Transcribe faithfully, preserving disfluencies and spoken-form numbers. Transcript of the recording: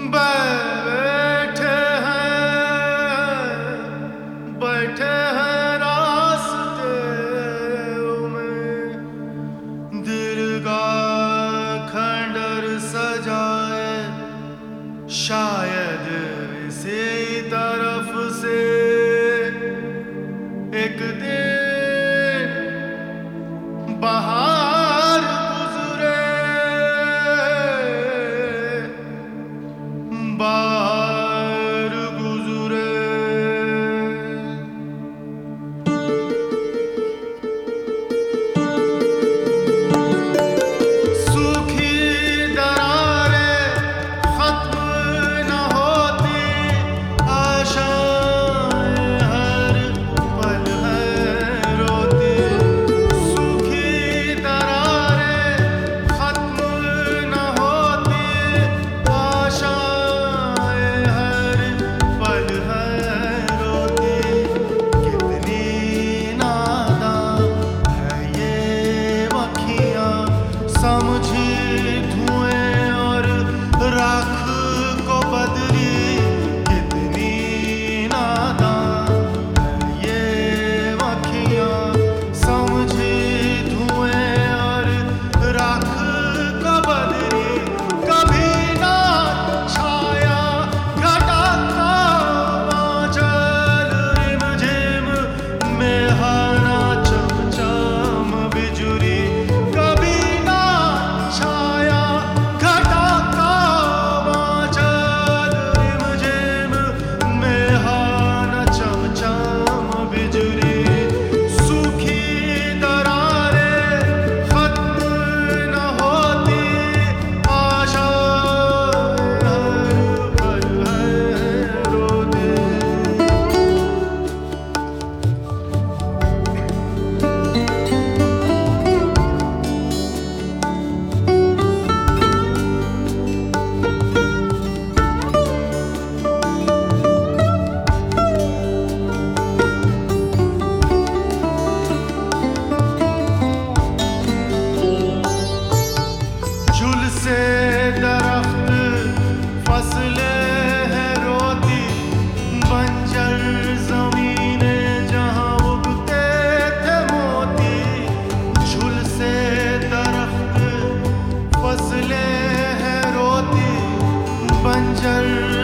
बैठे हैं बैठे हैं रास्ते में, दीर्घा खंडर सजाए शायद इसी तरफ से एक दिन बाहर गुजरे बाहर गुजरे। सूखी दरारें खत्म न होती, आशाएं हर पल है रोती। सूखी दरारें खत्म न होती, आशाएं हर पल है रोती। कितनी नादां है ये मक्खियाँ, समझी धुएं और राख को बदली। कितनी नादां है ये मक्खियाँ, समझी धुएं और राख को बदली। कभी ना छाया घटा का बादल, रिमझिम में हाना चमचम बिजुरी। कभी ना छाया घटा का बादल, रिमझिम में हाना चमचम बिजुरी। सूखी दरारें खत्म न होती, आशाएं हर पल है रोती। झुलसे दरख्त फसलें हैं रोती, बंजर ज़मीनें जहाँ उगते थे मोती। झुलसे दरख्त फसलें हैं रोती, बंजर